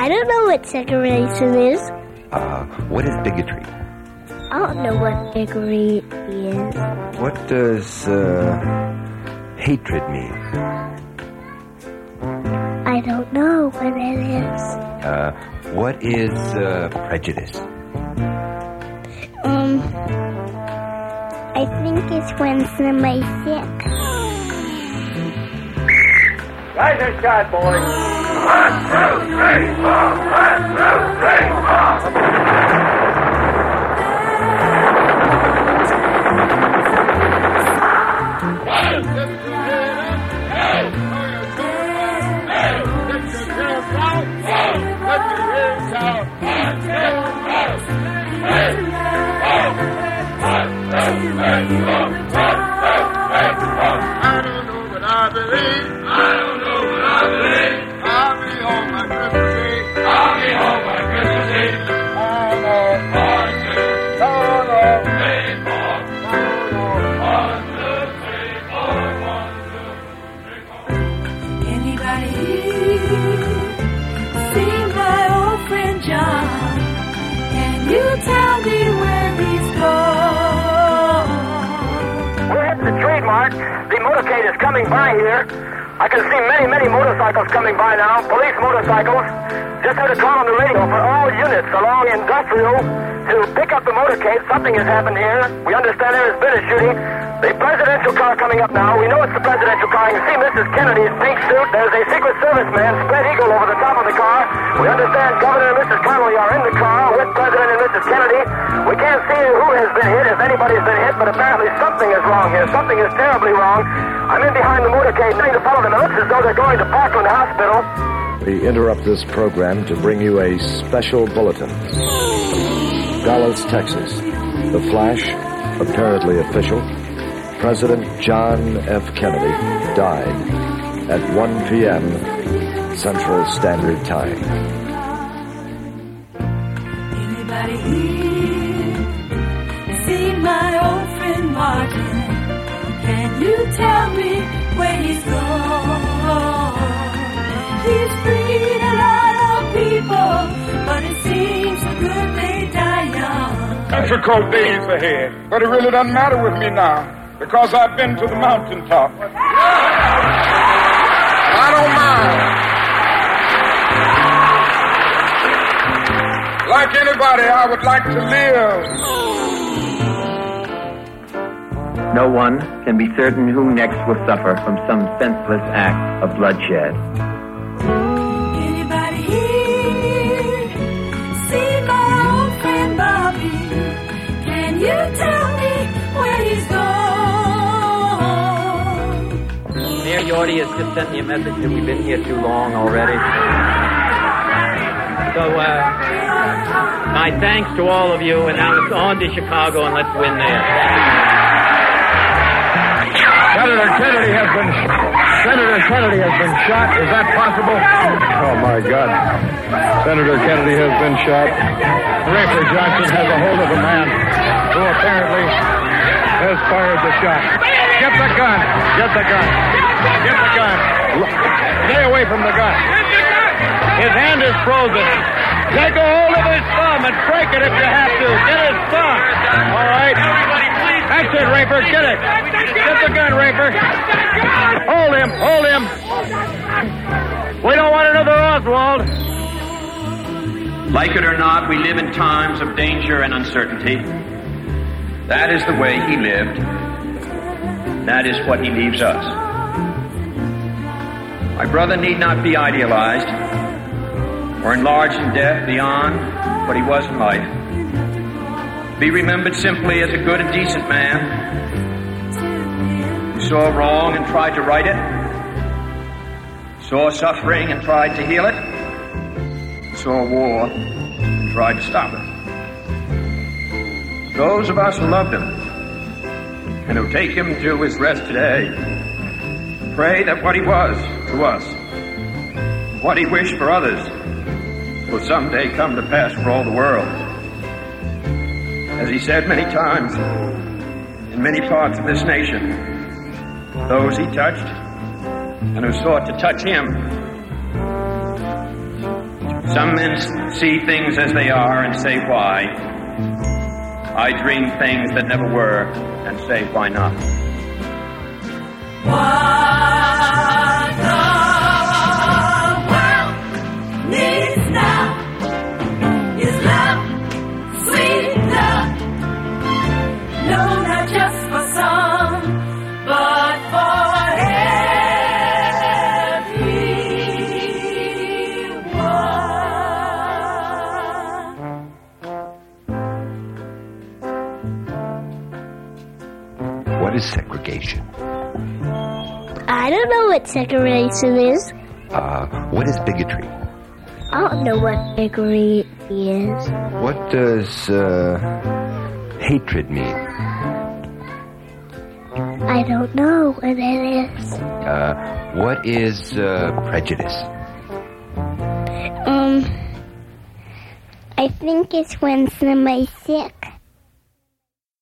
I don't know what segregation is. What is bigotry? I don't know what bigotry is. What does hatred mean? I don't know what it is. What is prejudice? I think it's when somebody's sick. Rise and shot, boys. 1, 2, 3, 4. 1, 2, 3, 4. The motorcade is coming by here. I can see many motorcycles coming by now, police motorcycles. Just heard a call on the radio for all units along Industrial to pick up the motorcade. Something has happened here. We understand there has been a shooting. The presidential car coming up now. We know it's the presidential car. You can see Mrs. Kennedy's pink suit. There's a Secret Service man, spread eagle, over the top of the car. We understand Governor and Mrs. Connolly are in the car with President and Mrs. Kennedy. We can't see who has been hit, if anybody's been hit, but apparently something is wrong here. Something is terribly wrong. I'm in behind the motorcade, trying to follow them. It looks as though they're going to Parkland Hospital. We interrupt this program to bring you a special bulletin. Dallas, Texas. The flash, apparently official. President John F. Kennedy died at 1 p.m. Central Standard Time. Anybody here seen my old friend Martin? Can you tell me where he's gone? He's freed a lot of people, but it seems so good they die young. Difficult days ahead, but it really doesn't matter with me now, because I've been to the mountaintop. I don't mind. Like anybody, I would like to live. No one can be certain who next will suffer from some senseless act of bloodshed. Anybody here see my old friend Bobby? Can you tell me where he's gone? Mayor Yorty has just sent me a message that we've been here too long already. So, my thanks to all of you, and now it's on to Chicago, and let's win there. Senator Kennedy has been shot. Is that possible? Oh, my God. Senator Kennedy has been shot. Rafer Johnson has a hold of a man who apparently has fired the shot. Get the gun. Get the gun. Get the gun. Stay away from the gun. His hand is frozen. Take a hold of his thumb and break it if you have to. Get his thumb. All right. That's it, Rafer. Get it. Get the gun, Rafer. Hold him. Hold him. We don't want another Oswald. Like it or not, we live in times of danger and uncertainty. That is the way he lived. That is what he leaves us. My brother need not be idealized or enlarged in death beyond what he was in life. Be remembered simply as a good and decent man who saw wrong and tried to right it, saw suffering and tried to heal it, saw war and tried to stop it. Those of us who loved him and who take him to his rest today, pray that what he was to us, what he wished for others, will someday come to pass for all the world. As he said many times, in many parts of this nation, those he touched and who sought to touch him Some men see things as they are and say why. I dream things that never were and say why not. What the world needs now is love, sweet love. No, not just for some, but for everyone. What is segregation? I don't know what segregation is. What is bigotry? I don't know what bigotry is. What does hatred mean? I don't know what it is. What is prejudice? I think it's when somebody's sick.